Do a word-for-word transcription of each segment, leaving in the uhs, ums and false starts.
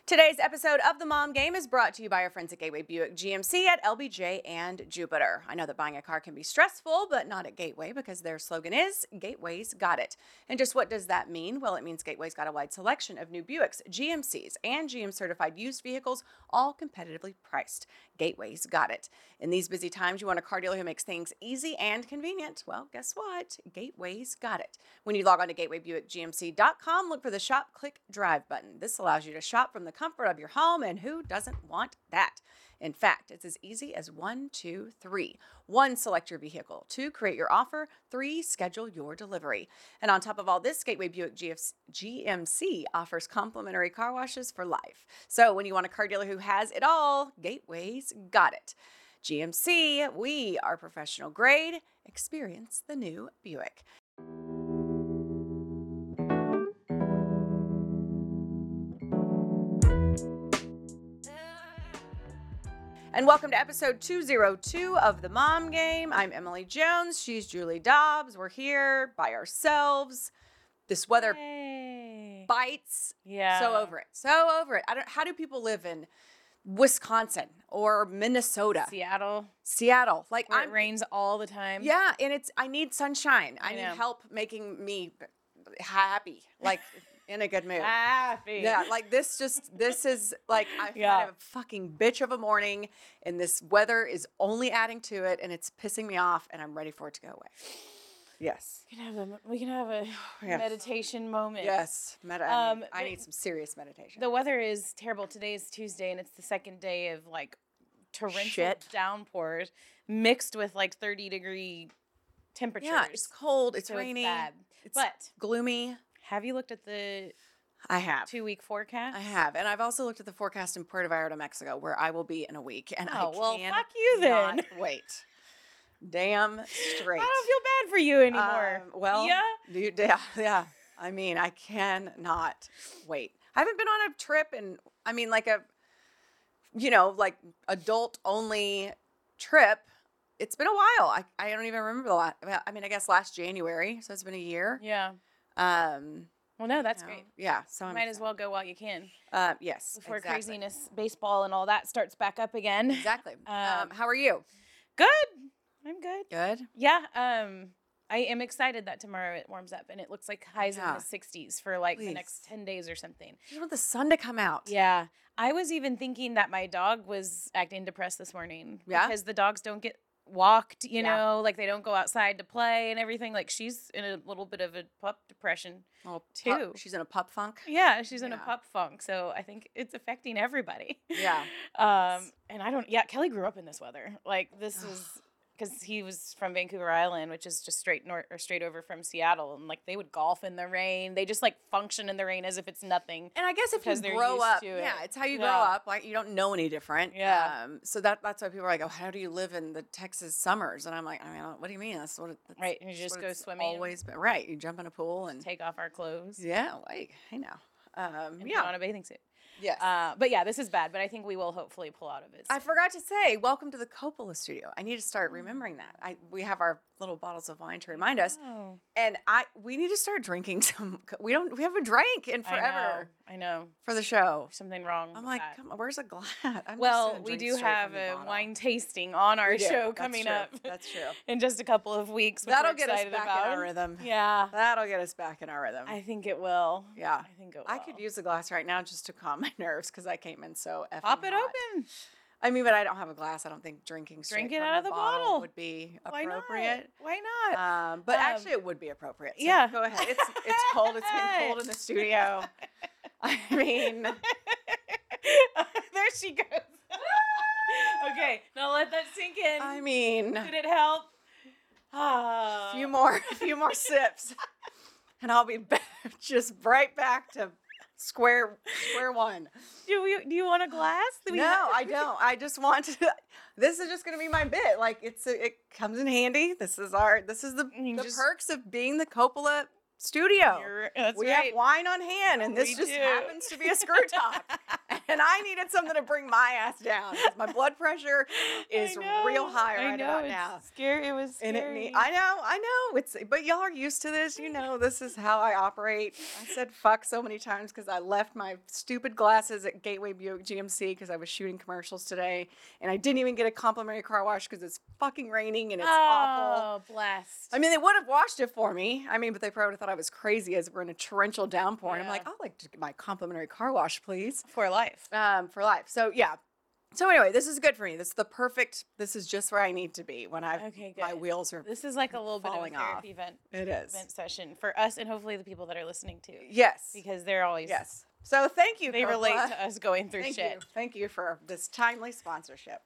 Today's episode of The Mom Game is brought to you by our friends at Gateway Buick G M C at L B J and Jupiter. I know that buying a car can be stressful, but not at Gateway because their slogan is, Gateway's got it. And just what does that mean? Well, it means Gateway's got a wide selection of new Buicks, G M Cs, and G M certified used vehicles, all competitively priced. Gateway's got it. In these busy times, you want a car dealer who makes things easy and convenient. Well, guess what? Gateway's got it. When you log on to gateway buick g m c dot com, look for the Shop, Click, Drive button. This allows you to shop from the comfort of your home, and who doesn't want that? In fact, it's as easy as one, two, three. One, select your vehicle. Two, create your offer. Three, schedule your delivery. And on top of all this, Gateway Buick G M C offers complimentary car washes for life. So when you want a car dealer who has it all, Gateway's got it. G M C, we are professional grade. Experience the new Buick. And welcome to episode two oh two of The Mom Game. I'm Emily Jones. She's Julie Dobbs. We're here by ourselves. This weather Yay. bites. Yeah. So over it. So over it. I don't. How do people live in Wisconsin or Minnesota? Seattle. Seattle. Like Where I'm, it rains all the time. Yeah, and it's. I need sunshine. I, I need know. help making me happy. Like. In a good mood. Happy. Yeah, like this just, this is like, I've Yeah. had a fucking bitch of a morning and this weather is only adding to it and it's pissing me off and I'm ready for it to go away. Yes. We can have a, we can have a Yes. meditation moment. Yes. Meta- I, Um, need, I but- need some serious meditation. The weather is terrible. Today is Tuesday, and it's the second day of like torrential Shit. downpours mixed with like thirty degree temperatures. Yeah, it's cold. It's so rainy. It's bad. It's But gloomy. have you looked at the I have. two week forecast? I have. And I've also looked at the forecast in Puerto Vallarta, Mexico, where I will be in a week. And Oh, I well, can fuck you then. not wait. Damn straight. I don't feel bad for you anymore. Um, well, yeah. you, yeah, yeah. I mean, I cannot wait. I haven't been on a trip and I mean, like a, you know, like adult only trip. It's been a while. I, I don't even remember the last. I mean, I guess last January. So it's been a year. Yeah. Um, Well, no, that's you know, great. Yeah. So I'm Might as well go while you can Uh, yes. before exactly. craziness, baseball, and all that starts back up again. Exactly. Um, Um, how are you? Good. I'm good. Good. Yeah. Um, I am excited that tomorrow it warms up and it looks like highs Yeah. in the sixties for like Please. the next ten days or something. You want the sun to come out. Yeah. I was even thinking that my dog was acting depressed this morning. Yeah? Because the dogs don't get walked, you Yeah. know, like they don't go outside to play and everything. Like she's in a little bit of a pup depression. Oh, Too. pup- she's in a pup funk. Yeah, she's in a Yeah. pup funk, so I think it's affecting everybody. Yeah. Um, and I don't. Yeah, Kelly grew up in this weather. Like this is because he was from Vancouver Island, which is just straight north or straight over from Seattle, and like they would golf in the rain. They just like function in the rain as if it's nothing. And I guess if Because you they're grow used up, to it. yeah, it's how you grow Yeah. up. Like you don't know any different. Yeah. Um, so that that's why people are like, oh, how do you live in the Texas summers? And I'm like, I mean, what do you mean? That's what it, that's, Right, and you that's just what go it's swimming. Always been right. You jump in a pool and Take off our clothes. yeah, like hey now. Um, And yeah. put on a bathing suit. Yes. Uh, but yeah, this is bad. But I think we will hopefully pull out of it. I forgot to say, welcome to the Coppola studio. I need to start remembering that. I we have our little bottles of wine to remind us, Oh, and I we need to start drinking some. We don't. We haven't drank in I forever know. I know. for the show. There's something wrong. I'm with like, that. come on, where's a glass? I'm just Well, gonna we drink do straight have from the a bottle. wine tasting on our We do. show That's coming true. up That's true. in just a couple of weeks. Which That'll we're get us excited back about. in our rhythm. Yeah, That'll get us back in our rhythm. I think it will. yeah. I think it will. I could use a glass right now just to calm my nerves because I came in so effing Pop it hot. open. I mean, but I don't have a glass. I don't think drinking straight Drink it from out of the bottle. would be Why not? appropriate. Why not? Um, but Um, actually, it would be appropriate. So yeah. Go ahead. It's it's cold. It's been cold in the studio. I mean, There she goes. Okay, now let that sink in. I mean, Did it help? Ah. a few more, a few more sips, and I'll be back, just right back to square square one. Do we? Do you want a glass? Do we No, have- I don't. I just want to. This is just going to be my bit. Like it's a, it comes in handy. This is our. This is the, You the just- perks of being the Coppola studio. You're- that's we right. have wine on hand, and this We just do. happens to be a screw top. And and I needed something to bring my ass down. 'Cause my blood pressure is I know, real high I right know, about it's now. Scary. It was And it scary. need, I know, I know. It's but y'all are used to this. You know, this is how I operate. I said fuck so many times because I left my stupid glasses at Gateway Buick G M C because I was shooting commercials today, and I didn't even get a complimentary car wash because it's fucking raining and it's awful. Oh, blessed. I mean, they would have washed it for me. I mean, but they probably would have thought I was crazy as we're in a torrential downpour. And I'm Yeah. like, I'd like to get my complimentary car wash, please, For life. um, for life. So yeah. So anyway, this is good for me. This is the perfect. This is just where I need to be when I Okay, my good. wheels are. This is like a little bit of a falling off. therapy event, It is. event session for us and hopefully the people that are listening too. Yes. Because they're always, Yes. So thank you. they relate Coppola. to us going through Thank shit. you. Thank you for this timely sponsorship.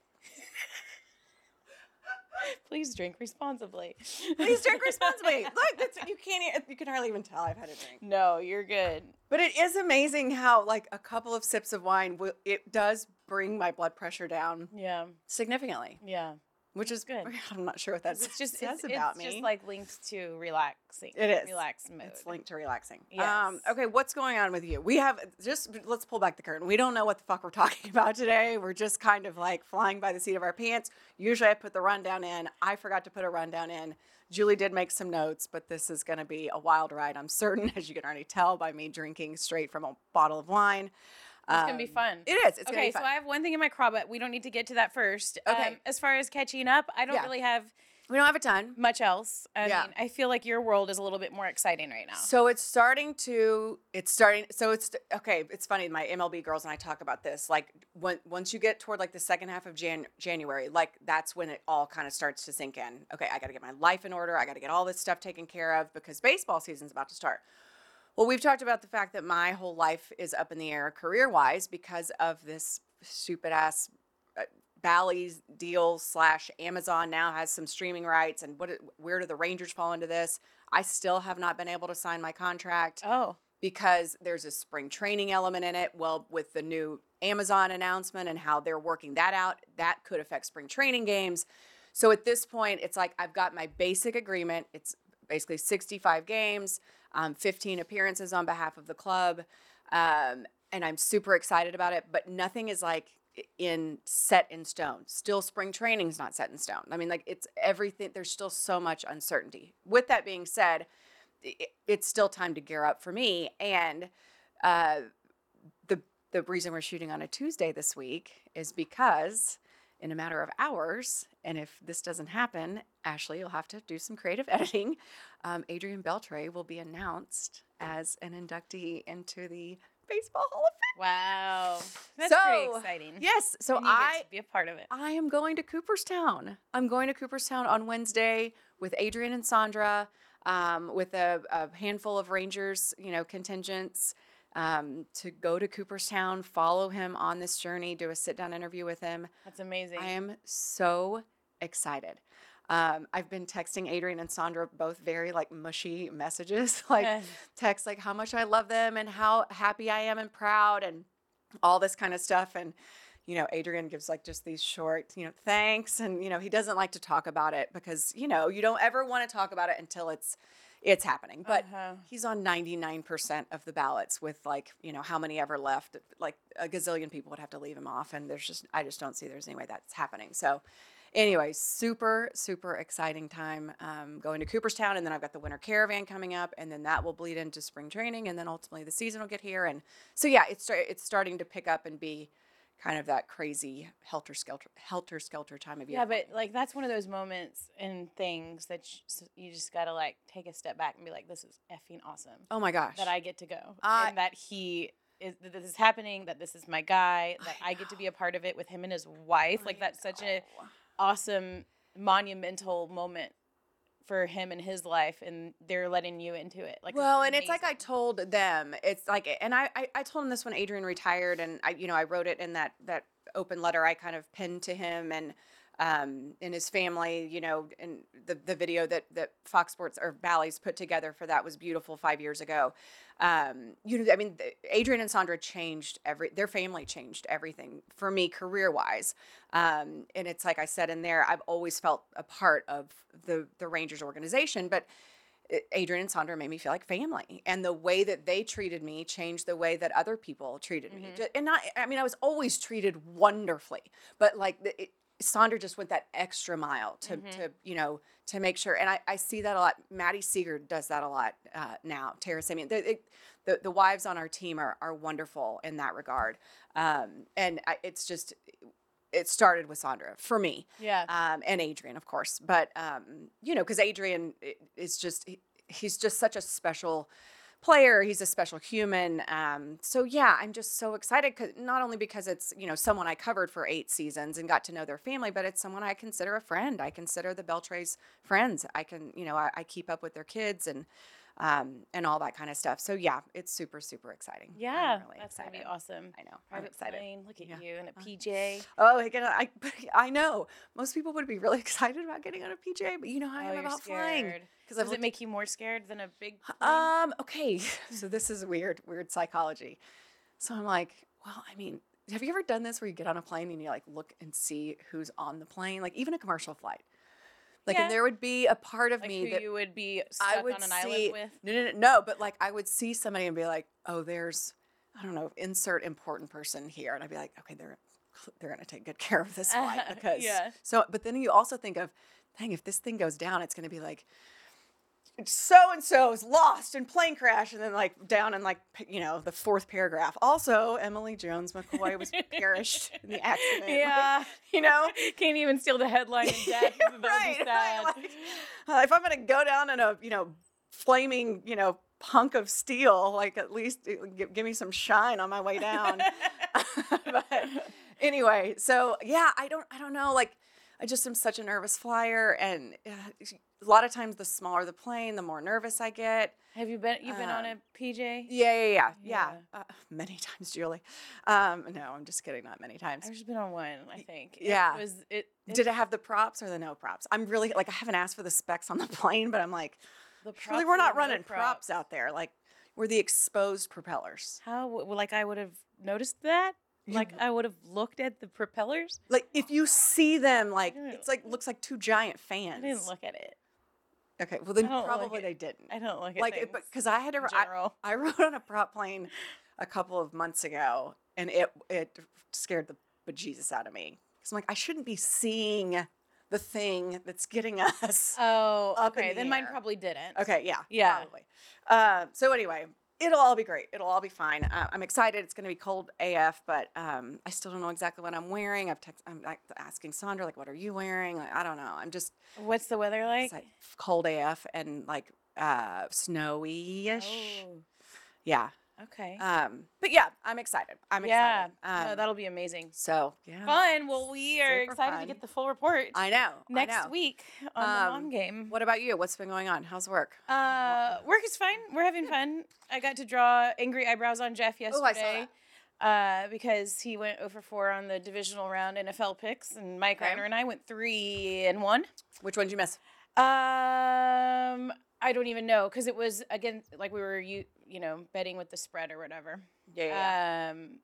Please drink responsibly. Please drink responsibly. Look, that's, you can't. e- You can hardly even tell I've had a drink. No, you're good. But it is amazing how, like, a couple of sips of wine, will, it does bring my blood pressure down Yeah. significantly, Yeah. which is Good. I'm not sure what that It's just says it's, about it's me. just like linked to relaxing. It is. Relax mode. It's linked to relaxing. Yes. Um, okay, what's going on with you? We have just let's pull back the curtain. We don't know what the fuck we're talking about today. We're just kind of like flying by the seat of our pants. Usually I put the rundown in. I forgot to put a rundown in. Julie did make some notes, but this is going to be a wild ride, I'm certain, as you can already tell by me drinking straight from a bottle of wine. It's gonna be fun. It is. It's okay, gonna be fun. so I have one thing in my craw, but we don't need to get to that first. Okay. Um, as far as catching up, I don't Yeah. really have We don't have a ton. much else. I Yeah. mean, I feel like your world is a little bit more exciting right now. So it's starting to, it's starting, so it's, okay, it's funny, my M L B girls and I talk about this, like, when, once you get toward, like, the second half of Jan, January, like, that's when it all kind of starts to sink in. Okay, I got to get my life in order, I got to get all this stuff taken care of, because baseball season's about to start. Well, we've talked about the fact that my whole life is up in the air career-wise because of this stupid-ass uh, Bally's deal slash Amazon now has some streaming rights, and what? Where do the Rangers fall into this? I still have not been able to sign my contract Oh. because there's a spring training element in it. Well, with the new Amazon announcement and how they're working that out, that could affect spring training games. So at this point, it's like I've got my basic agreement. It's basically sixty-five games, um, fifteen appearances on behalf of the club, um, and I'm super excited about it. But nothing is like in set in stone. Still, spring training's not set in stone. I mean, like it's everything. There's still so much uncertainty. With that being said, it, it's still time to gear up for me. And uh, the the reason we're shooting on a Tuesday this week is because in a matter of hours, and if this doesn't happen, Ashley, you'll have to do some creative editing. Um, Adrian Beltre will be announced as an inductee into the Baseball Hall of Fame. Wow. That's So, pretty exciting. Yes, so And you get I to be a part of it. I am going to Cooperstown. I'm going to Cooperstown on Wednesday with Adrian and Sandra, um, with a, a handful of Rangers, you know, contingents, um, to go to Cooperstown, follow him on this journey, do a sit-down interview with him. That's amazing. I am so excited. Um, I've been texting Adrian and Sandra both very like mushy messages, like text like how much I love them and how happy I am and proud and all this kind of stuff. And, you know, Adrian gives like just these short, you know, thanks. And, you know, he doesn't like to talk about it because, you know, you don't ever want to talk about it until it's, it's happening. But Uh-huh. he's on ninety-nine percent of the ballots with like, you know, how many ever left? Like a gazillion people would have to leave him off. And there's just, I just don't see there's any way that's happening. So anyway, super, super exciting time um, going to Cooperstown. And then I've got the winter caravan coming up, and then that will bleed into spring training. And then ultimately the season will get here. And so, yeah, it's, start- it's starting to pick up and be kind of that crazy helter skelter, helter skelter time of year. Yeah, but like that's one of those moments and things that you just, you just gotta like take a step back and be like, this is effing awesome Oh my gosh. that I get to go I- and that he is that this is happening, that this is my guy, that I, get to be a part of it with him and his wife. Like that's such a awesome monumental moment for him and his life, and they're letting you into it. Like, Well, and it's like I amazing. told them, it's like, and I, I, I told him this when Adrian retired, and I, you know, I wrote it in that, that open letter I kind of pinned to him and, um, and his family, you know, and the, the video that, that Fox Sports or Bally's put together for that was beautiful five years ago. Um, you know, I mean, the- Adrian and Sandra changed every, their family changed everything for me career wise. Um, and it's like I said in there, I've always felt a part of the, the Rangers organization, but it- Adrian and Sandra made me feel like family, and the way that they treated me changed the way that other people treated me. Ju- And not, I mean, I was always treated wonderfully, but like the, it, Sandra just went that extra mile to, to you know, to make sure. And I, I see that a lot. Maddie Seeger does that a lot uh, now. Tara Simeon, the, it, the the wives on our team are are wonderful in that regard. Um, and I, it's just, it started with Sandra for me. Yeah. Um, and Adrian, of course. But, um, you know, because Adrian i- is just, he, he's just such a special player. He's a special human. Um, so, yeah, I'm just so excited, cause, not only because it's, you know, someone I covered for eight seasons and got to know their family, but it's someone I consider a friend. I consider the Beltres friends. I can, you know, I, I keep up with their kids and, um, and all that kind of stuff. So, yeah, it's super, super exciting. I'm Yeah, really that's excited. gonna be awesome. I know. I'm Private excited. plane. Look at Yeah. you in a P J. Oh, again, I I know most people would be really excited about getting on a P J, but you know how I Oh, am you're about flying. scared. Because Does it make you more scared than a big plane? um okay, so this is weird, weird psychology. So I'm like, well, I mean, have you ever done this where you get on a plane and you like look and see who's on the plane, like even a commercial flight, like, Yeah. and there would be a part of Like me who that you would be stuck I would on an see. island with? No, no, no, no, but like I would see somebody and be like, oh, there's, I don't know, insert important person here, and I'd be like, okay, they're they're gonna take good care of this flight Uh, because yeah. so. But then you also think of, dang, if this thing goes down, it's gonna be like so and so's lost in plane crash, and then like down in like p- you know the fourth paragraph. Also, Emily Jones McCoy was perished in the accident. Like, Yeah. you know. Can't even steal the headline in death. That would right, be sad. right, like, uh, if I'm gonna go down in a you know flaming you know hunk of steel, like at least it- give, give me some shine on my way down. But anyway, so yeah, I don't I don't know, like I just am such a nervous flyer, and uh, a lot of times the smaller the plane, the more nervous I get. Have you been? You've been on Um, a P J? Yeah, yeah, yeah, yeah. Yeah. Uh, many times, Julie. Um, no, I'm just kidding. Not many times. I've just been on one. I think. yeah. It was it. it Did it have the props or the no props? I'm really like I haven't asked for the specs on the plane, but I'm like, the really, props we're or not the no running props out there. Like we're the exposed propellers. How? w- Like I would have noticed that. You- Like I would have looked at the propellers. Like if you see them, like didn't- it's like looks like two giant I fans. didn't look at it. Okay, well then I don't look probably at- they didn't. I don't look at Like, things. because I had to. in I, general. I rode on a prop plane a couple of months ago, and it it scared the bejesus out of me. Because I'm like, I shouldn't be seeing the thing that's getting us. Oh, up in okay. the Then mine air. probably didn't. Okay, yeah, Yeah. probably. Uh, so anyway, it'll all be great. It'll all be fine. Uh, I'm excited. It's going to be cold A F, but um, I still don't know exactly what I'm wearing. I've text, I'm like asking Sandra, like, what are you wearing? Like, I don't know. I'm just What's the weather like? it's like cold A F and like uh, snowy-ish. Oh, Yeah. okay. Um, but yeah, I'm excited. I'm yeah. excited. no, Um, that'll be amazing. so yeah. Fun. Well, we are Super excited fun. to get the full report I know. I next know. week on the Um, mom game. What about you? What's been going on? How's work? Uh, work is fine. We're having fun. I got to draw angry eyebrows on Jeff Oh, I saw yesterday. Uh, because he went over four on the divisional round N F L picks, and Mike Okay. Reiner and I went three and one. Which one did you miss? Um, I don't even know because it was again like we were you you know betting with the spread or whatever. Yeah. yeah, yeah. Um,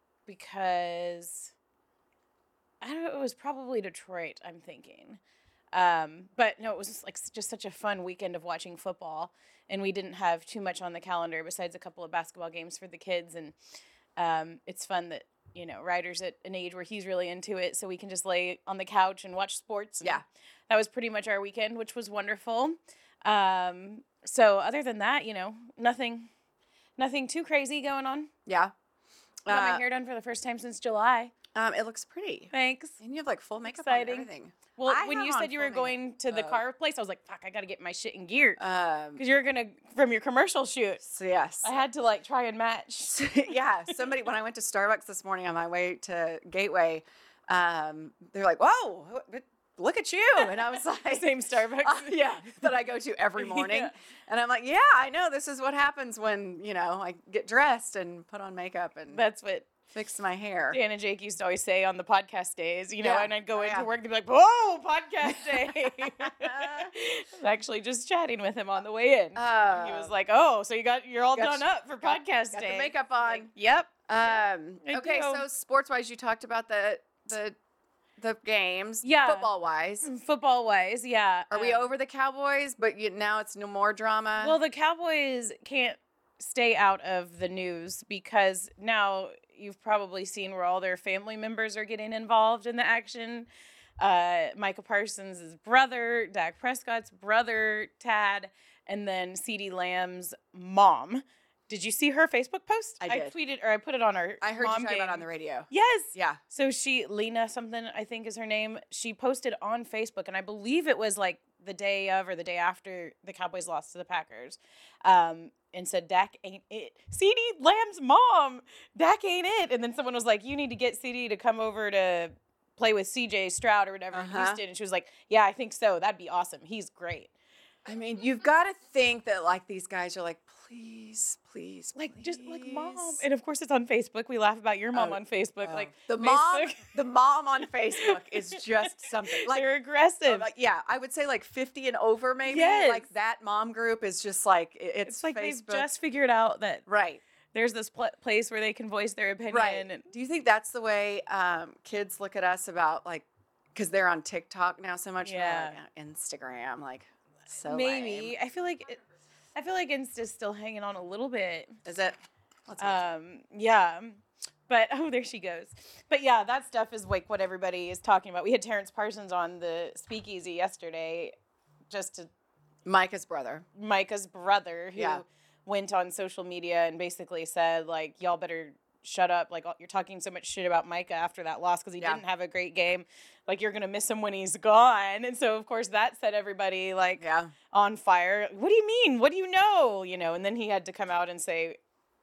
because I don't know. It was probably Detroit. I'm thinking. Um, but no, it was just like s- just such a fun weekend of watching football, and we didn't have too much on the calendar besides a couple of basketball games for the kids, and um, it's fun that you know Ryder's at an age where he's really into it, so we can just lay on the couch and watch sports. and Yeah. that was pretty much our weekend, which was wonderful. Um, so other than that, you know, nothing, nothing too crazy going on. yeah. Got Uh, my hair done for the first time since July. um, it looks pretty. Thanks. And you have like full makeup exciting. on and everything. Well, I when have you on said you full were makeup. going to the Oh. car place, I was like, fuck, I got to get my shit in gear. Um, Because you're going to, from your commercial shoot, so yes. I had to like try and match. yeah, somebody when I went to Starbucks this morning on my way to Gateway, um, they're like, "Whoa, wh- look at you!" And I was like, Same Starbucks. Uh, yeah, that I go to every morning. Yeah. And I'm like, yeah, I know this is what happens when, you know, I get dressed and put on makeup and That's what fix my hair. Dan and Jake used to always say on the podcast days, you know, Yeah. and I'd go Oh, into yeah. work, they'd be like, whoa, podcast day. I'm actually just chatting with him on the way in. Uh, he was like, oh, so you got, you're all got done you- up for got- podcast got day. the makeup Like, on. yep. Um, I okay, do. so sports wise, you talked about the, the the games, Yeah. football wise. Football wise, yeah. Are we um, over the Cowboys? But you, now it's no more drama. Well, the Cowboys can't stay out of the news because now you've probably seen where all their family members are getting involved in the action. Uh, Micah Parsons' brother, Dak Prescott's brother, Tad, and then CeeDee Lamb's mom. Did you see her Facebook post? I did. tweeted, or I put it on our I heard mom you talk about it game. on the radio. Yes. Yeah. So she, Lena something, I think is her name. She posted on Facebook, and I believe it was like the day of or the day after the Cowboys lost to the Packers, um, and said, Dak ain't it. CeeDee Lamb's mom, Dak ain't it. And then someone was like, you need to get CeeDee to come over to play with C J Stroud or whatever Uh-huh. in Houston. And she was like, yeah, I think so. That'd be awesome. He's great. I mean, you've got to think that like these guys are like, please, please, Like, just like mom. please." And of course, it's on Facebook. We laugh about your mom Oh, on Facebook. Oh. Like, the mom, Facebook. the mom on Facebook is just something. Like, They're oh, aggressive. like, yeah, I would say like fifty and over, maybe. Yes. Like that mom group is just like it- it's, it's like Facebook. they've just figured out that right. there's this pl- place where they can voice their opinion. Right. And Do you think that's the way um, kids look at us about like, because they're on TikTok now so much? Yeah. Like, uh, Instagram, like, so maybe lame. I feel like it, I feel like Insta's still hanging on a little bit. Is it? Let's hope so. Um, yeah, but oh, there she goes. But yeah, that stuff is like what everybody is talking about. We had Terrence Parsons on the Speakeasy yesterday, just to Micah's brother. Micah's brother, who Yeah. went on social media and basically said like, y'all better shut up. Like, you're talking so much shit about Micah after that loss because he Yeah. didn't have a great game. Like, you're going to miss him when he's gone. And so, of course, that set everybody, like, Yeah. on fire. What do you mean? What do you know? You know, and then he had to come out and say,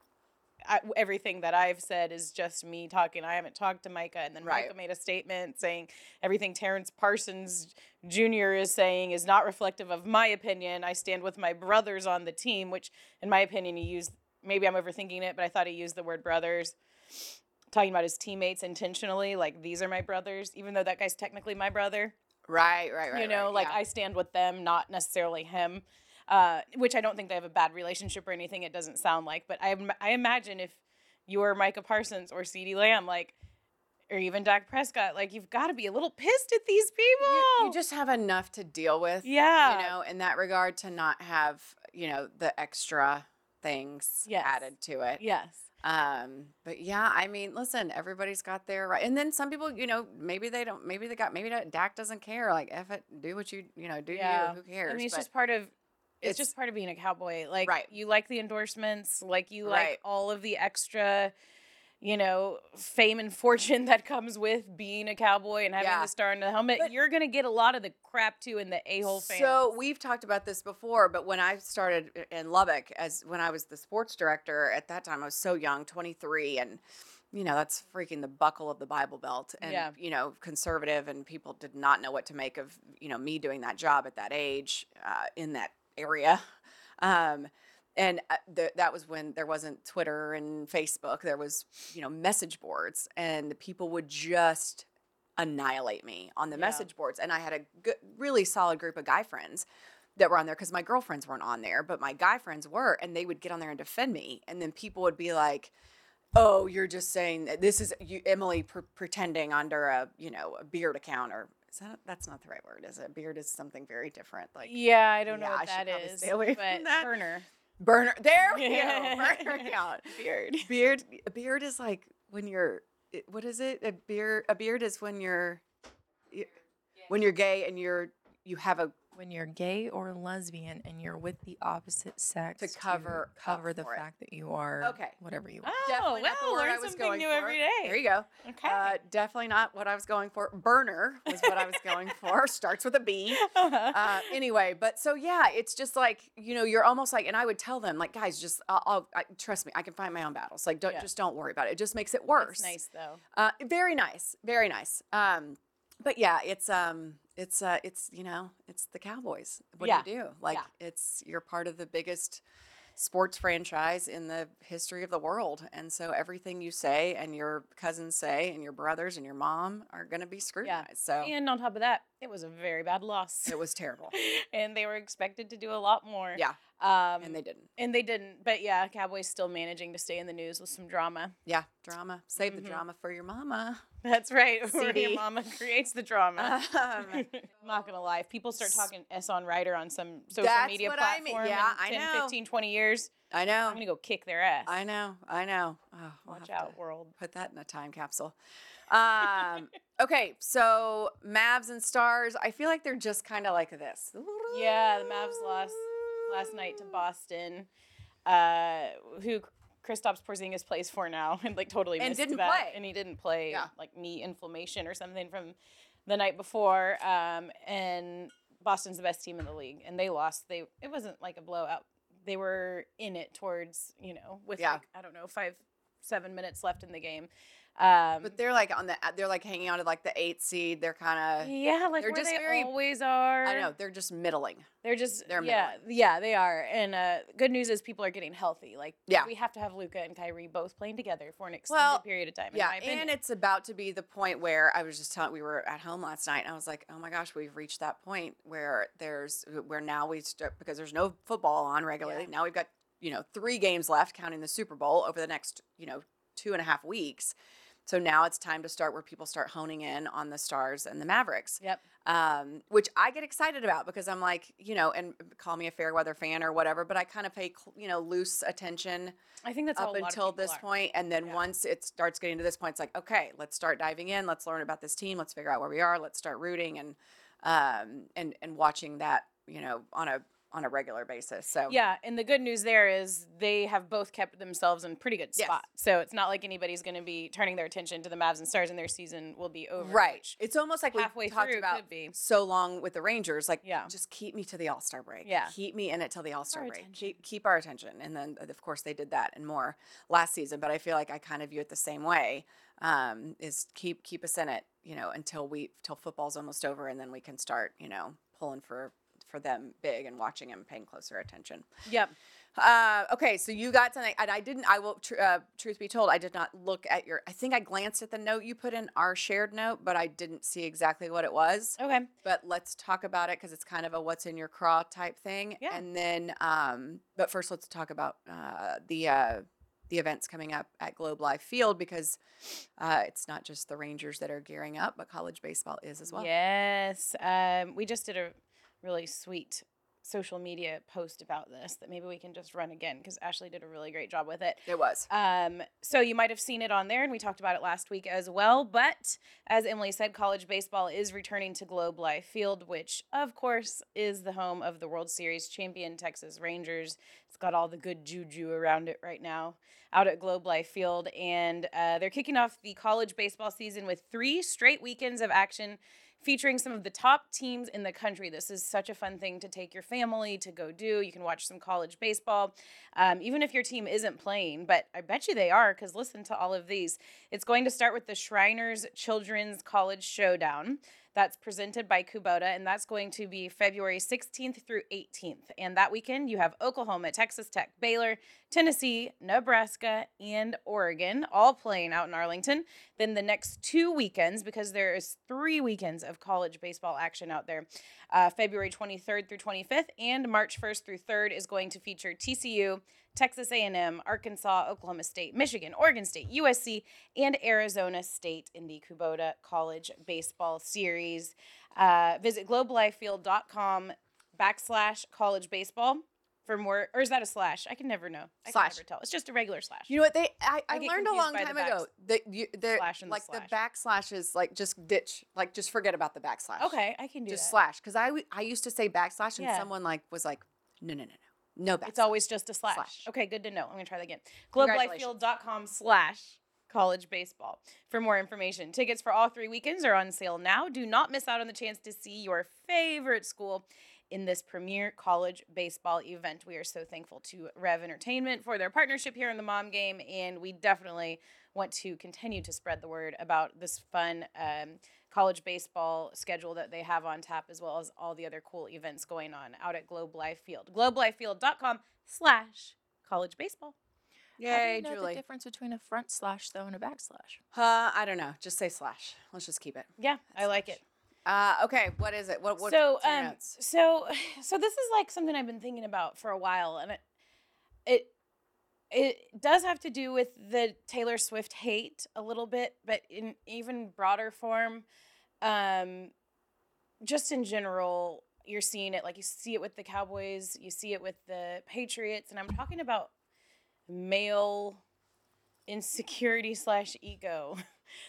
I, everything that I've said is just me talking. I haven't talked to Micah. And then Right. Micah made a statement saying everything Terrence Parsons Junior is saying is not reflective of my opinion. I stand with my brothers on the team, which, in my opinion, he used, maybe I'm overthinking it, but I thought he used the word brothers, talking about his teammates intentionally. Like, these are my brothers, even though that guy's technically my brother. Right, right, right. You know, right, like, yeah. I stand with them, not necessarily him. Uh, which I don't think they have a bad relationship or anything. It doesn't sound like, but I, im- I imagine if you're Micah Parsons or CeeDee Lamb, like, or even Dak Prescott, like, you've got to be a little pissed at these people. you, you just have enough to deal with. Yeah. You know, in that regard, to not have, you know, the extra things Yes. added to it. Yes. Um, but yeah, I mean, listen, everybody's got their right. And then some people, you know, maybe they don't, maybe they got, maybe that Dak doesn't care. Like, F it, do what you, you know, do Yeah. you, who cares? I mean, it's But just part of, it's, it's- just part of being a cowboy. Like, Right. you like the endorsements, like, you like Right. all of the extra, you know, fame and fortune that comes with being a cowboy and having Yeah. the star in the helmet. But- You're going to get a lot of the crap too in the a-hole fans. So we've talked about this before, but when I started i- in Lubbock, as when I was the sports director at that time, I was so young, twenty-three, and you know that's freaking the buckle of the Bible Belt, and Yeah. you know conservative, and people did not know what to make of you know me doing that job at that age uh, in that area. Um, and uh, th- that was when there wasn't Twitter and Facebook. There was, you know, message boards, and people would just annihilate me on the Yeah. message boards. And I had a good, really solid group of guy friends that were on there because my girlfriends weren't on there, but my guy friends were, and they would get on there and defend me. And then people would be like, "Oh, you're just saying that this is you, Emily pr- pretending under a, you know, a beard account," or is that that's not the right word, is it? Beard is something very different. Like Yeah, I don't Yeah, know I what should that probably is. stay away but from that. burner. burner. There we go. Burner account. Beard. Beard. A beard is like when you're. it- What is it? A beard. A beard is when you're. you- When you're gay and you're you have a When you're gay or lesbian and you're with the opposite sex To cover up cover the for it. fact that you are Okay. whatever you are. Oh, definitely not the well, word learn I was something going new for. every day. There you go. Okay. Uh, definitely not what I was going for. Burner was what I was going for. Starts with a B. Uh, anyway, but so yeah, it's just like you know, you're almost like, and I would tell them like, guys, just I'll, I'll I, trust me, I can fight my own battles. Like, don't Yeah. just don't worry about it. It just makes it worse. That's nice though. Uh, very nice, very nice. Um, but yeah, it's um, it's uh, it's you know, it's the Cowboys. What Yeah. do you do? Like, Yeah. it's you're part of the biggest sports franchise in the history of the world, and so everything you say and your cousins say and your brothers and your mom are going to be scrutinized. So And on top of that, it was a very bad loss. it was terrible. and they were expected to do a lot more. Yeah. Um, And they didn't. and they didn't. But yeah, Cowboys still managing to stay in the news with some drama. Yeah, drama. Save Mhm. the drama for your mama. That's right. Where C D. your mama creates the drama. Um, I'm not gonna lie. If people start talking S on Ryder on some social That's media what I mean. platform Yeah, in I ten, know. fifteen, twenty years, I I'm know. gonna go kick their ass. I know. I know. Oh, we'll Watch have out, to world. put that in a time capsule. Um, okay, so Mavs and Stars. I feel like they're just kind of like this. Yeah, the Mavs lost last night to Boston, uh, who Kristaps Porzingis plays for now, and like totally And missed didn't that. play. And he didn't play, Yeah. like knee inflammation or something from the night before. Um, and Boston's the best team in the league, and they lost. They it wasn't like a blowout. They were in it towards you know with Yeah. like I don't know five seven minutes left in the game. Um, But they're like on the. They're like hanging on to like the eighth seed. They're kind of. yeah, like they're where just they very- always are. I know they're just middling. They're just They're yeah, yeah, they are. And uh, good news is people are getting healthy. Like Yeah. we have to have Luca and Kyrie both playing together for an extended Well, period of time. In Yeah, my opinion. and it's about to be the point where I was just telling. We were at home last night, and I was like, "Oh my gosh, we've reached that point where there's where now we start because there's no football on regularly. Yeah. Now we've got you know three games left, counting the Super Bowl over the next you know two and a half weeks. So now it's time to start where people start honing in on the Stars and the Mavericks. Yep. Um, which I get excited about because I'm like, you know, and call me a fair weather fan or whatever, but I kind of pay, cl- you know, loose attention I think that's how up a lot until of people this are. point, and then Yeah. once it starts getting to this point, it's like, okay, let's start diving in. Let's learn about this team. Let's figure out where we are. Let's start rooting and um and and watching that, you know, on a on a regular basis. So Yeah, and the good news there is they have both kept themselves in pretty good Yes. spot. So it's not like anybody's going to be turning their attention to the Mavs and Stars, and their season will be over. right. which It's almost like we halfway talked through about could be. so long with the Rangers. Like, Yeah. just keep me to the All Star break. Yeah. keep me in it till the All Star our break. attention. Keep keep our attention. And then of course they did that and more last season. But I feel like I kind of view it the same way. Um, is keep keep us in it, you know, until we till football's almost over, and then we can start, you know, pulling for for them big and watching them, paying closer attention. Yep. Uh, okay, so you got something, and I didn't. I will. Tr- uh, truth be told, I did not look at your. I think I glanced at the note you put in our shared note, but I didn't see exactly what it was. Okay. But let's talk about it because it's kind of a what's in your craw type thing. Yeah. And then, um, but first, let's talk about uh, the uh, the events coming up at Globe Life Field because uh, it's not just the Rangers that are gearing up, but college baseball is as well. Yes. Um, we just did a really sweet social media post about this that maybe we can just run again because Ashley did a really great job with it. It was. Um, so you might have seen it on there, and we talked about it last week as well. But as Emily said, college baseball is returning to Globe Life Field, which of course is the home of the World Series champion Texas Rangers. It's got all the good juju around it right now out at Globe Life Field, and uh, they're kicking off the college baseball season with three straight weekends of action featuring some of the top teams in the country. This is such a fun thing to take your family to go do. You can watch some college baseball, um, even if your team isn't playing, but I bet you they are because listen to all of these. It's going to start with the Shriners Children's College Showdown. That's presented by Kubota, and that's going to be February sixteenth through eighteenth. And that weekend, you have Oklahoma, Texas Tech, Baylor, Tennessee, Nebraska, and Oregon all playing out in Arlington. Then the next two weekends, because there is three weekends of college baseball action out there, uh, February twenty-third through twenty-fifth and March first through third is going to feature T C U, Texas A and M, Arkansas, Oklahoma State, Michigan, Oregon State, U S C, and Arizona State in the Kubota College Baseball Series. Uh, visit globelifefield.com backslash college baseball for more, or is that a slash? I can never know. I Slash. can never tell. It's just a regular slash. You know what they? I, I, I get learned a confused long by the time backs- ago that you the slash and the like the, slash. backslash is like just ditch, like just forget about the backslash. Okay, I can do just that. slash because I w- I used to say backslash and Yeah. someone like was like no no no no no backslash. It's always just a slash. Slash. Okay, good to know. I'm going to try that again. Congratulations. globelifefield.com slash college baseball for more information. Tickets for all three weekends are on sale now. Do not miss out on the chance to see your favorite school in this premier college baseball event. We are so thankful to Rev Entertainment for their partnership here in the Mom Game, and we definitely want to continue to spread the word about this fun um, college baseball schedule that they have on tap, as well as all the other cool events going on out at Globe Life Field. globelifefield.com slash college baseball. How do Yay, you know Julie. the difference between a front slash though and a backslash? Uh, I don't know. Just say slash. Let's just keep it. Yeah, I like it. Uh, okay, what is it? What, what so what's your um notes? so so this is like something I've been thinking about for a while, and it it it does have to do with the Taylor Swift hate a little bit, but in even broader form, um just in general, you're seeing it, like you see it with the Cowboys, you see it with the Patriots, and I'm talking about male insecurity slash ego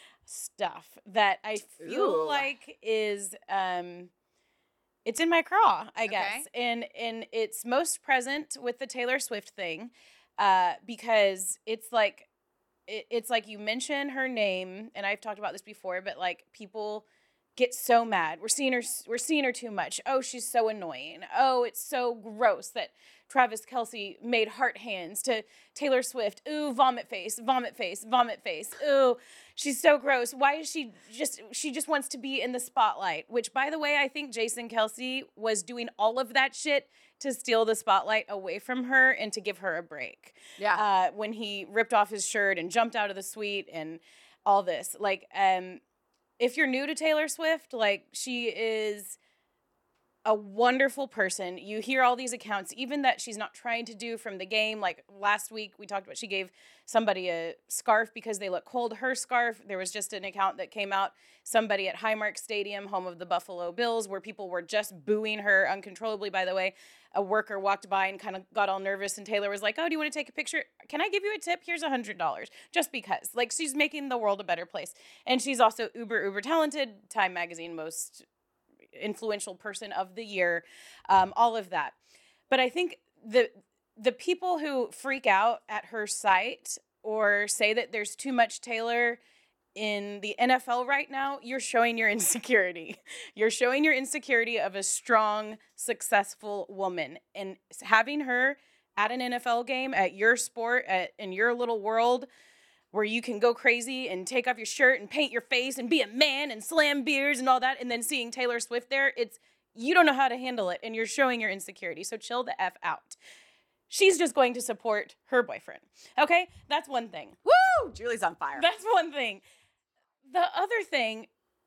stuff that I feel Ooh. like is um it's in my craw, I Okay. guess. And and it's most present with the Taylor Swift thing, uh, because it's like it, it's like you mention her name, and I've talked about this before, but like people get so mad. We're seeing her we're seeing her too much. Oh, she's so annoying. Oh, it's so gross that Travis Kelce made heart hands to Taylor Swift. Ooh, vomit face, vomit face, vomit face. Ooh, she's so gross. Why is she just she just wants to be in the spotlight? Which, by the way, I think Jason Kelce was doing all of that shit to steal the spotlight away from her and to give her a break. Yeah. Uh, when he ripped off his shirt and jumped out of the suite and all this. Like, um, if you're new to Taylor Swift, like, she is a wonderful person. You hear all these accounts, even that she's not trying to do from the game. Like last week, we talked about she gave somebody a scarf because they look cold. Her scarf, there was just an account that came out, somebody at Highmark Stadium, home of the Buffalo Bills, where people were just booing her uncontrollably, by the way. A worker walked by and kind of got all nervous, and Taylor was like, oh, do you want to take a picture? Can I give you a tip? Here's one hundred dollars, just because. Like, she's making the world a better place. And she's also uber, uber talented. Time Magazine most influential person of the year, um, all of that. But I think the the people who freak out at her site or say that there's too much Taylor in the N F L right now, you're showing your insecurity. You're showing your insecurity of a strong, successful woman. And having her at an N F L game, at your sport, at, in your little world, where you can go crazy and take off your shirt and paint your face and be a man and slam beers and all that, and then seeing Taylor Swift there, it's, you don't know how to handle it, and you're showing your insecurity, so chill the F out. She's just going to support her boyfriend, okay? That's one thing. Woo! Julie's on fire. That's one thing. The other thing,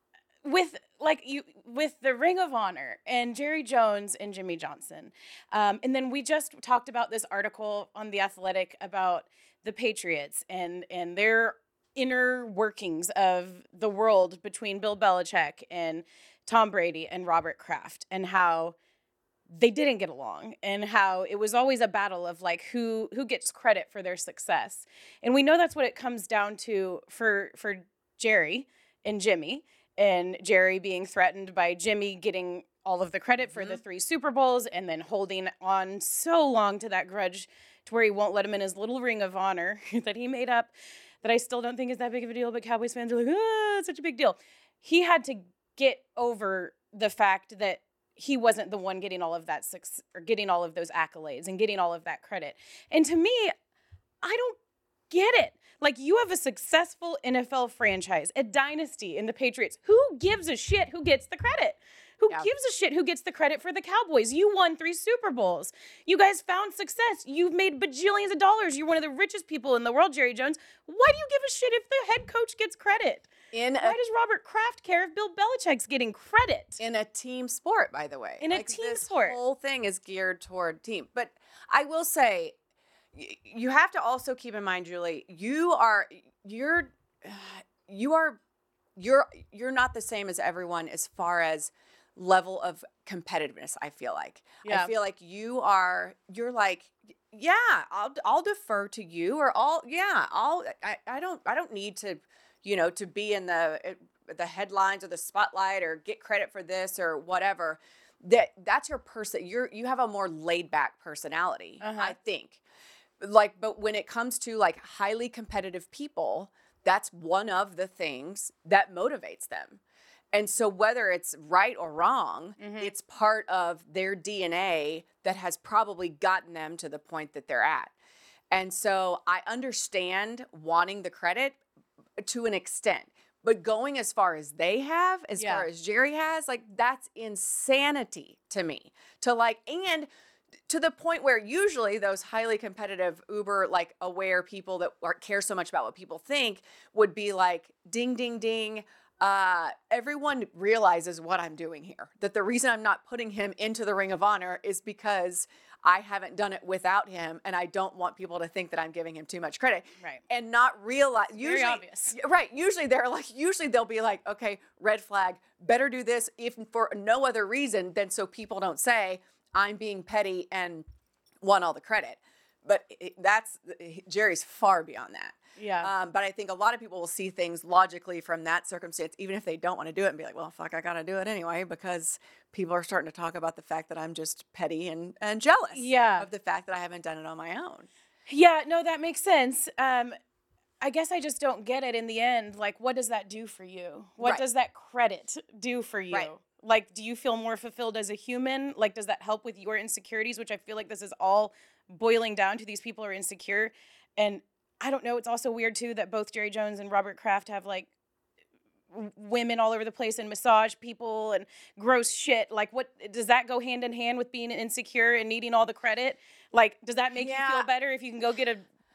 with like you with the Ring of Honor and Jerry Jones and Jimmy Johnson, um, and then we just talked about this article on The Athletic about the Patriots and and their inner workings of the world between Bill Belichick and Tom Brady and Robert Kraft, and how they didn't get along, and how it was always a battle of like who who gets credit for their success. And we know that's what it comes down to for for Jerry and Jimmy, and Jerry being threatened by Jimmy getting all of the credit for Mm-hmm. the three Super Bowls, and then holding on so long to that grudge to where he won't let him in his little Ring of Honor that he made up, that I still don't think is that big of a deal, but Cowboys fans are like, ah, it's such a big deal. He had to get over the fact that he wasn't the one getting all of that success, or getting all of those accolades and getting all of that credit. And to me, I don't get it. Like, you have a successful N F L franchise, a dynasty in the Patriots. Who gives a shit who gets the credit? Who Yeah. gives a shit who gets the credit for the Cowboys? You won three Super Bowls. You guys found success. You've made bajillions of dollars. You're one of the richest people in the world, Jerry Jones. Why do you give a shit if the head coach gets credit? In Why a does Robert Kraft care if Bill Belichick's getting credit? in a team sport, by the way. In a Like, team this sport. whole thing is geared toward team. But I will say, y- you have to also keep in mind, Julie, you are you're you are you're you're not the same as everyone as far as level of competitiveness. I feel like Yeah. I feel like you are you're like, yeah, I'll I'll defer to you, or I'll yeah I'll I, I don't I don't need to, you know, to be in the the headlines or the spotlight or get credit for this or whatever. That that's your person. You're you have a more laid back personality, Uh-huh. I think. Like, but when it comes to like highly competitive people, that's one of the things that motivates them. And so whether it's right or wrong, Mhm. it's part of their D N A that has probably gotten them to the point that they're at. And so I understand wanting the credit to an extent, but going as far as they have, as Yeah. far as Jerry has, like, that's insanity to me. To like, and to the point where usually those highly competitive, uber like aware people that are, care so much about what people think would be like, ding, ding, ding. uh, everyone realizes what I'm doing here. That the reason I'm not putting him into the Ring of Honor is because I haven't done it without him, and I don't want people to think that I'm giving him too much credit. Right. And not realize. Usually, very obvious. Right. Usually they're like. Usually they'll be like, okay, red flag. Better do this if for no other reason than so people don't say I'm being petty and want all the credit. But it, that's Jerry's far beyond that. Yeah. Um, but I think a lot of people will see things logically from that circumstance, even if they don't want to do it, and be like, well, fuck, I got to do it anyway, because people are starting to talk about the fact that I'm just petty and, and jealous Yeah. of the fact that I haven't done it on my own. Yeah, no, that makes sense. Um, I guess I just don't get it in the end. Like, what does that do for you? What Right. does that credit do for you? Right. Like, do you feel more fulfilled as a human? Like, does that help with your insecurities? Which I feel like this is all boiling down to these people are insecure. And I don't know. It's also weird, too, that both Jerry Jones and Robert Kraft have, like, w- women all over the place and massage people and gross shit. Like, what does that go hand in hand with being insecure and needing all the credit? Like, does that make you Yeah. feel better if you can go get a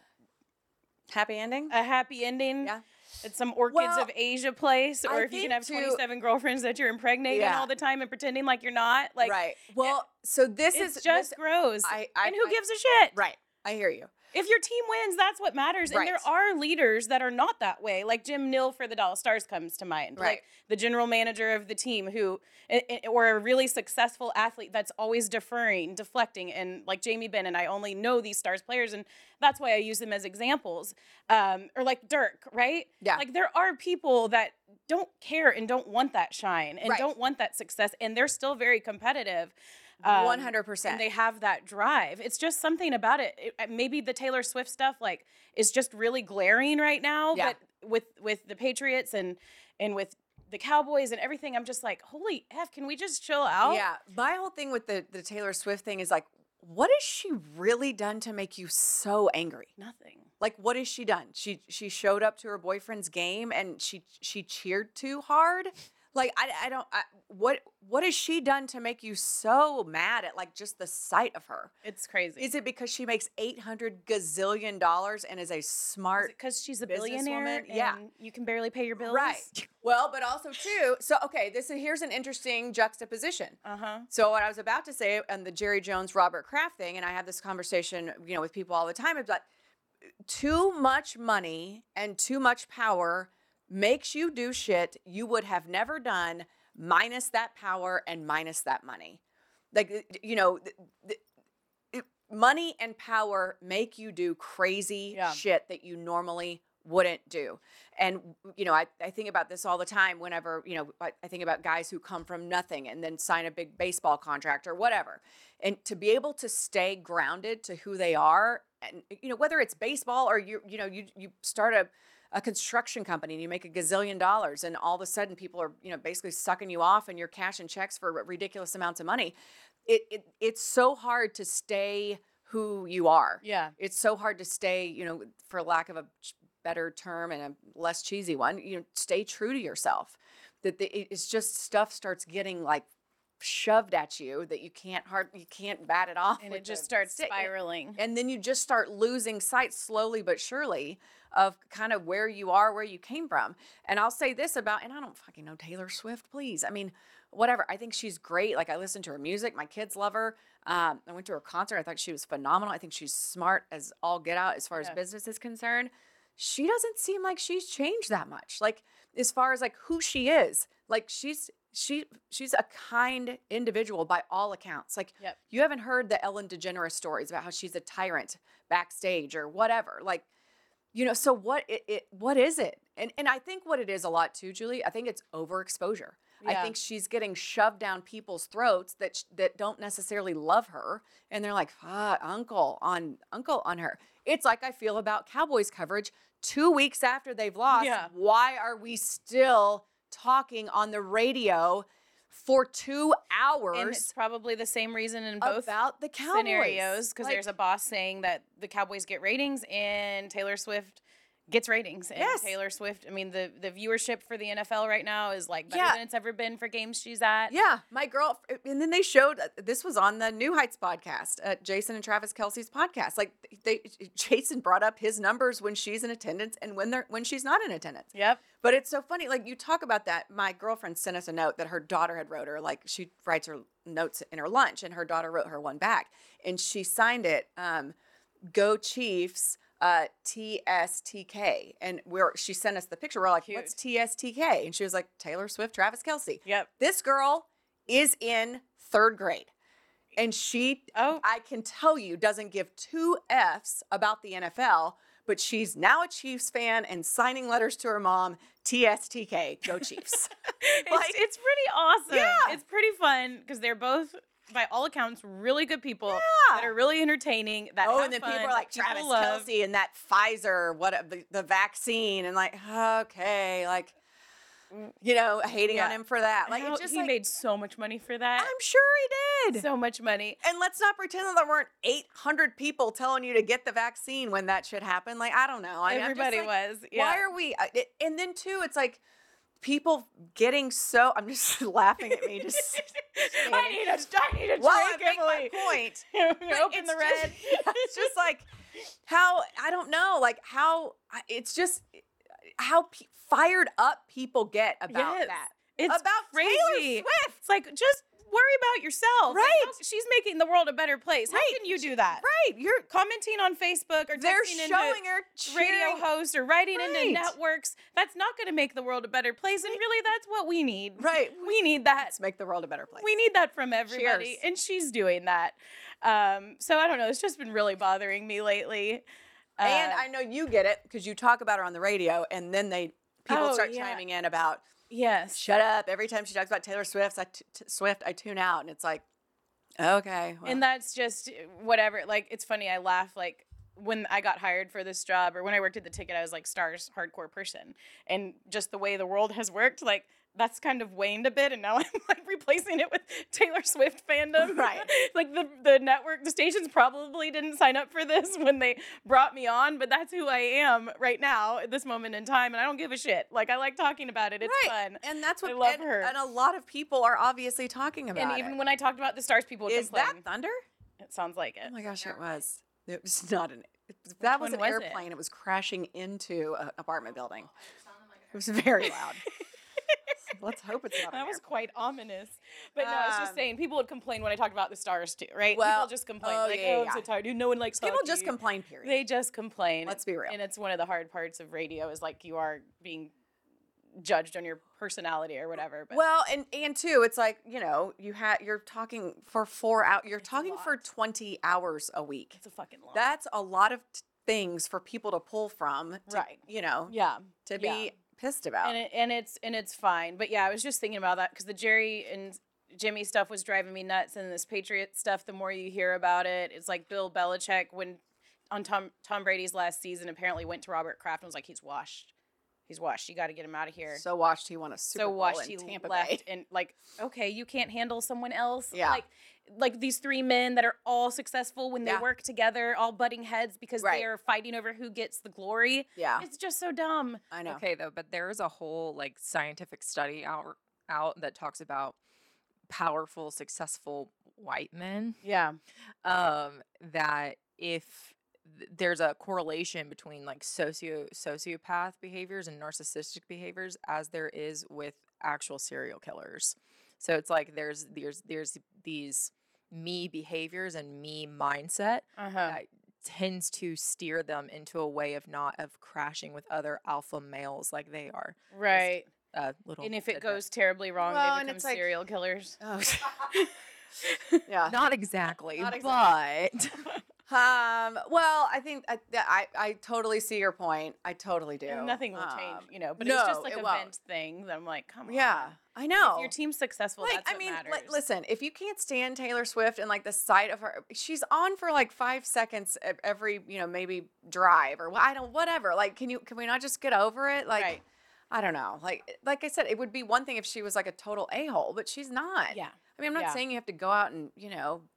Happy ending? a happy ending Yeah. at some Orchids Well, of Asia place, or I if you can think have too- twenty-seven girlfriends that you're impregnating Yeah. all the time and pretending like you're not. Like, right. Well, so this it's is just this- gross. I- I- and who I- gives a shit? right. I hear you. If your team wins, that's what matters. And there Right. are leaders that are not that way. Like Jim Nill for the Dallas Stars comes to mind. Right. Like the general manager of the team who, i- i- or a really successful athlete that's always deferring, deflecting. And like Jamie Benn, and I only know these Stars players, and that's why I use them as examples. Um, or like Dirk, right? Yeah. Like there are people that don't care and don't want that shine and Right. don't want that success. And they're still very competitive. Um, one hundred percent. And they have that drive. It's just something about it. It- uh, Maybe the Taylor Swift stuff like is just really glaring right now. Yeah. But with with the Patriots and and with the Cowboys and everything, I'm just like, holy F, can we just chill out? Yeah. My whole thing with the, the Taylor Swift thing is like, what has she really done to make you so angry? Nothing. Like, what has she done? She she showed up to her boyfriend's game and she she cheered too hard. Like, I, I don't, I, what what has she done to make you so mad at, like, just the sight of her? It's crazy. Is it because she makes eight hundred gazillion dollars and is a smart, because she's a businesswoman? billionaire? Yeah. And you can barely pay your bills. right? Well, but also, too, so, okay, this is, here's an interesting juxtaposition. Uh huh. So what I was about to say on the Jerry Jones, Robert Kraft thing, and I have this conversation, you know, with people all the time, is that too much money and too much power makes you do shit you would have never done minus that power and minus that money. Like, you know, th- th- it, money and power make you do crazy Yeah. shit that you normally wouldn't do. And, you know, I, I think about this all the time whenever, you know, I, I think about guys who come from nothing and then sign a big baseball contract or whatever. And to be able to stay grounded to who they are, and, you know, whether it's baseball or you, you know, you, you start a, a construction company and you make a gazillion dollars and all of a sudden people are, you know, basically sucking you off and you're cashing checks for ridiculous amounts of money. It, it it's so hard to stay who you are. Yeah. It's so hard to stay, you know, for lack of a ch- better term and a less cheesy one, you know, stay true to yourself. That the, it- it's just stuff starts getting like shoved at you that you can't hard you can't bat it off, And with it just the starts stick. spiraling. And then you just start losing sight slowly but surely of kind of where you are, where you came from. And I'll say this about, and I don't fucking know Taylor Swift, please. I mean, whatever. I think she's great. Like, I listen to her music. My kids love her. Um, I went to her concert. I thought she was phenomenal. I think she's smart as all get out as far as Yeah. business is concerned. She doesn't seem like she's changed that much. Like, as far as like who she is, like she's she she's a kind individual by all accounts. Like, Yep. you haven't heard the Ellen DeGeneres stories about how she's a tyrant backstage or whatever. Like, you know, so what it, it what is it? And and I think what it is a lot too, Julie, I think it's overexposure. I Yeah. think she's getting shoved down people's throats that sh- that don't necessarily love her, and they're like, "Ah, uncle on uncle on her." It's like I feel about Cowboys coverage two weeks after they've lost. Yeah. Why are we still talking on the radio for two hours And it's probably the same reason in both about the Cowboys? scenarios because Like, there's a boss saying that the Cowboys get ratings and Taylor Swift gets ratings. And Yes. Taylor Swift, I mean, the, the viewership for the N F L right now is like better Yeah. than it's ever been for games she's at. Yeah, my girl, and then they showed this was on the New Heights podcast, uh, Jason and Travis Kelsey's podcast. Like they, Jason brought up his numbers when she's in attendance and when they're when she's not in attendance. Yep. But it's so funny, like you talk about that. My girlfriend sent us a note that her daughter had wrote her. Like she writes her notes in her lunch, and her daughter wrote her one back, and she signed it, um, "Go Chiefs." Uh, T S T K, and we're she sent us the picture. We're like, Cute. "What's T S T K?" And she was like, "Taylor Swift, Travis Kelsey." Yep. This girl is in third grade, and she, Oh. I can tell you, doesn't give two F's about the N F L. But she's now a Chiefs fan and signing letters to her mom. T S T K, go Chiefs. It's, Like- it's pretty awesome. Yeah. It's pretty fun because they're both, by all accounts, really good people Yeah. that are really entertaining. That Oh, have and then fun, people are like that people Travis love. Kelsey and that Pfizer, what the, the vaccine, and like, okay, like, you know, hating on Yeah. him for that. Like, How- it just he like, made so much money for that. I'm sure he did. so much money. And let's not pretend that there weren't eight hundred people telling you to get the vaccine when that shit happened. Like, I don't know. I mean, I'm just Everybody like, was. Yeah. Why are we? I- it- And then too, it's like people getting so. I'm just laughing at me. Just I need a, I need a while I drink, make my Emily. point. Open It's the just- red. it's just like how I don't know, like how I- it's just how pe- fired up people get about Yes. that. It's about crazy. Taylor Swift. It's like, just worry about yourself. Like, Right. how- she's making the world a better place. How Right. can you do that? Right, you're. Commenting on Facebook or They're texting showing into her radio cheering. hosts or writing Right. into networks, that's not going to make the world a better place. And really, that's what we need. Right. We need that. Let's make the world a better place. We need that from everybody. Cheers. And she's doing that. Um, so I don't know. It's just been really bothering me lately. And Uh, I know you get it because you talk about her on the radio, and then they people Oh, start yeah. chiming in about yes. shut up. Every time she talks about Taylor Swift, I t- t- Swift, I tune out, and it's like, okay, well, And that's just whatever. Like, it's funny. I laugh. Like, when I got hired for this job or when I worked at the ticket, I was like Star's hardcore person. And just the way the world has worked, like, that's kind of waned a bit. And now I'm like replacing it with Taylor Swift fandom. Right. Like, the, the network, the stations probably didn't sign up for this when they brought me on, but that's who I am right now at this moment in time. And I don't give a shit. Like, I like talking about it. It's right. fun. And that's what I love and, her. and a lot of people are obviously talking about. And even it. when I talked about the Stars, people would Is that complain. thunder? It sounds like it. Oh my gosh, it was. It was not an. If that was one an was it? airplane. It? was crashing into an apartment building. It was very loud. Let's hope it's not. an That was airplane. quite ominous. But no, I was just Um, saying, people would complain when I talked about the Stars too, right? Well, people just complain. oh, like, yeah, oh, yeah. I'm so tired. No one likes People just hockey." complain. Period. They just complain. Let's be real. And it's one of the hard parts of radio is like you are being judged on your personality or whatever. But Well, and and too, it's like you know, you had you're talking for four hours. You're a talking for lot. twenty hours a week. it's a fucking lot. That's a lot of t- things for people to pull from. To, Right. You know, yeah. to yeah. be pissed about. and it, and it's and it's fine. But yeah, I was just thinking about that because the Jerry and Jimmy stuff was driving me nuts, and this Patriot stuff. The more you hear about it, it's like Bill Belichick when on Tom Tom Brady's last season apparently went to Robert Kraft and was like, he's washed, he's washed. You got to get him out of here. so watched he won a Super So Bowl washed in he Tampa left Bay. and like, okay, you can't handle someone else. Yeah. Like like these three men that are all successful when they Yeah. work together, all butting heads because Right. they are fighting over who gets the glory. Yeah, It's just so dumb. I know. Okay, though, but there is a whole like scientific study out out that talks about powerful, successful white men. Yeah. Um, that if th- there's a correlation between like socio sociopath behaviors and narcissistic behaviors as there is with actual serial killers. So it's like there's there's there's these me behaviors and me mindset Uh-huh. that tends to steer them into a way of not of crashing with other alpha males like they are. Right. Uh, little And if it tidbit. goes terribly wrong, Well, they and become it's like- serial killers. Oh. yeah. not exactly, Not but Um. Well, I think I, I I totally see your point. I totally do. And nothing will change, Um, you know. But no, it's just like it a won't. vent thing that I'm like, come on. Yeah, I know. If your team's successful, like that's I what mean, matters. li- listen, if you can't stand Taylor Swift and like the sight of her, she's on for like five seconds e- every, you know, maybe drive or wh- I don't whatever. Like, can you can we not just get over it? Like, Right. I don't know. Like like I said, it would be one thing if she was like a total a hole, but she's not. Yeah. I mean, I'm not Yeah. saying you have to go out and you know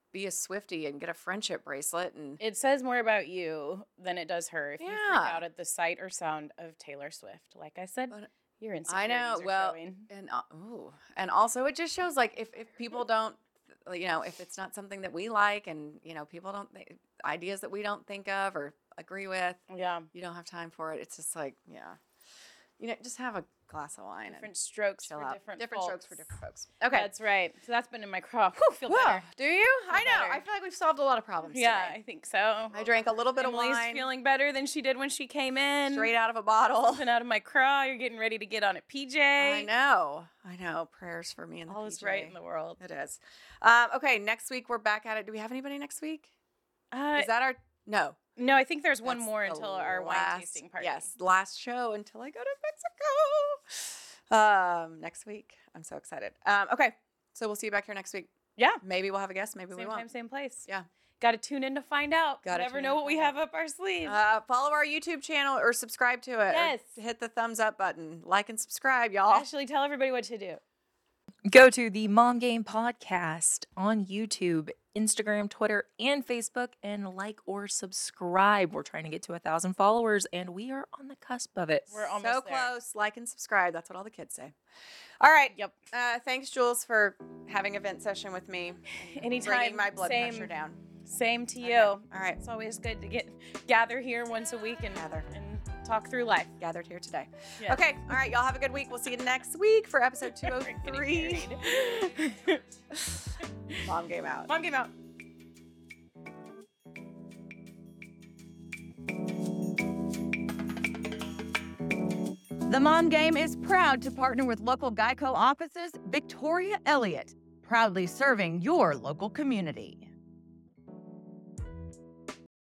be a Swiftie and get a friendship bracelet. And It says more about you than it does her if you freak Yeah. out at the sight or sound of Taylor Swift. Like I said, But your I insecurities know. are Well, showing. and uh, ooh, and also it just shows like if if people don't, you know, if it's not something that we like, and you know, people don't th- ideas that we don't think of or agree with, Yeah. you don't have time for it. It's just like, yeah, you know, just have a glass of wine Different and strokes chill for out. different different strokes for folks. different folks. Okay. That's right. So that's been in my craw. Whew, feel Whoa, better. do you? I know. better. I feel like we've solved a lot of problems Yeah, today. I think so. I drank a little bit Emily's of wine feeling better than she did when she came in. straight out of a bottle. Something out of my craw. You're getting ready to get on a P J. I know. I know. Prayers for me and the All is P J. right in the world. It is. Um, okay, next week we're back at it. Do we have anybody next week? Uh, Is that our no? no, I think there's one That's more the until our wine last- tasting party. Yes, last show until I go to Mexico. Um, next week. I'm so excited. Um, okay, so we'll see you back here next week. Yeah. Maybe we'll have a guest. Maybe we Same won't. time, same place. Yeah. Got to tune in to find out. Gotta Never tune know in to what we find have up our sleeve. Uh, follow our YouTube channel or subscribe to it. or Yes. hit the thumbs up button. Like and subscribe, y'all. Ashley, tell everybody what to do. Go to the Mom Game Podcast on YouTube, Instagram, Twitter, and Facebook, and like or subscribe. We're trying to get to a thousand followers, and we are on the cusp of it. We're so almost there. close. Like and subscribe. That's what all the kids say. All right. Yep. Uh, thanks, Jules, for having a vent session with me. Anytime. Bringing my blood same, pressure down. Same to Okay. you. All right. It's always good to get gather here once a week and Gather. and talk through life. Gathered here today. Yeah. Okay. All right. Y'all have a good week. We'll see you next week for episode two oh We're three. getting married. Mom game out. Mom game out. The Mom Game is proud to partner with local Geico offices, Victoria Elliott, proudly serving your local community.